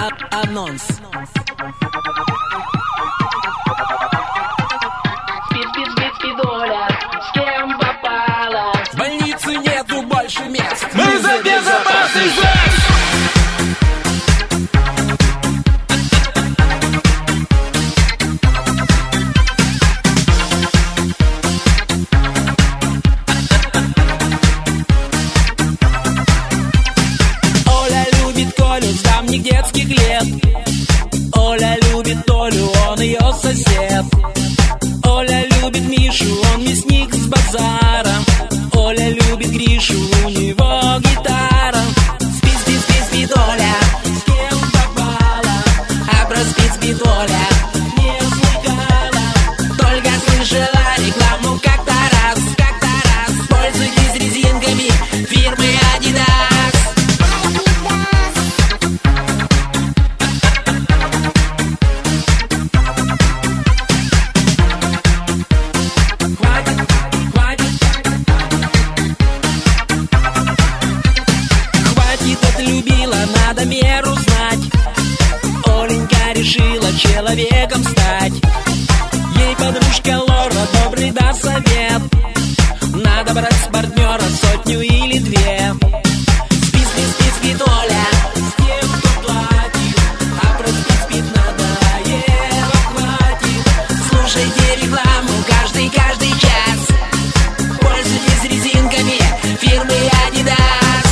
Анонс. Спидоля, с кем попала? В больнице нету больше мест. Мы за безопасный секс! Оля любит Колю с давних детских лет. Оля любит Толю, он ее сосед. Оля любит Мишу, он мясник с базара. Оля любит Гришу, у него гитара. Спит Оля, с кем попала? А про спит Оля не слыхала. Только слышала рекламу как-то раз. Пользуйтесь резинками фирмы Adidas. Хватит, отлюбила, надо меру знать. Оленька решила человеком стать. Ей подружка Лора добрый даст совет. Надо брать с партнера сотню или две. Спит Оля, с кем кто платит. А про спит надоело, хватит. Слушайте рекламу каждый час. Пользуйтесь резинками фирмы Adidas.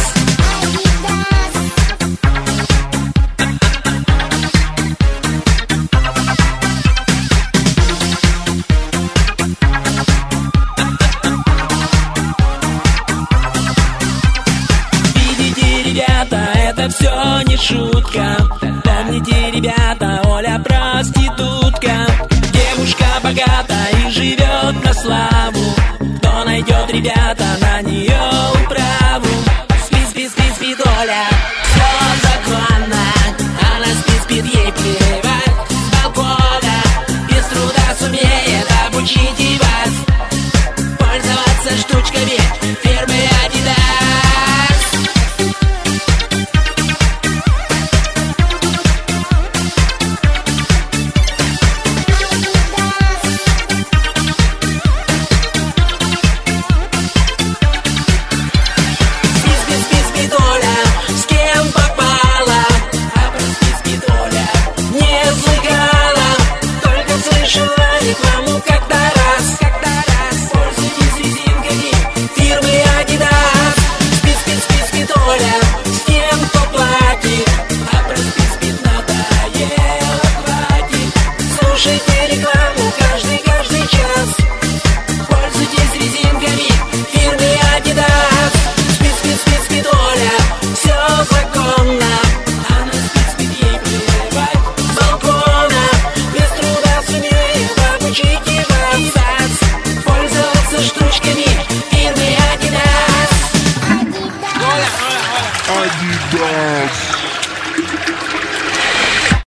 Видите, ребята, это все не шутка. Помните, ребята, Оля проститутка. Девушка богата и живет на славу. Кто найдет, ребята, на нее управу. Спит Оля, все законно. Она спит, ей плевать с балкона. Без труда сумеет обучить и вас пользоваться штучками фирмы Adidas.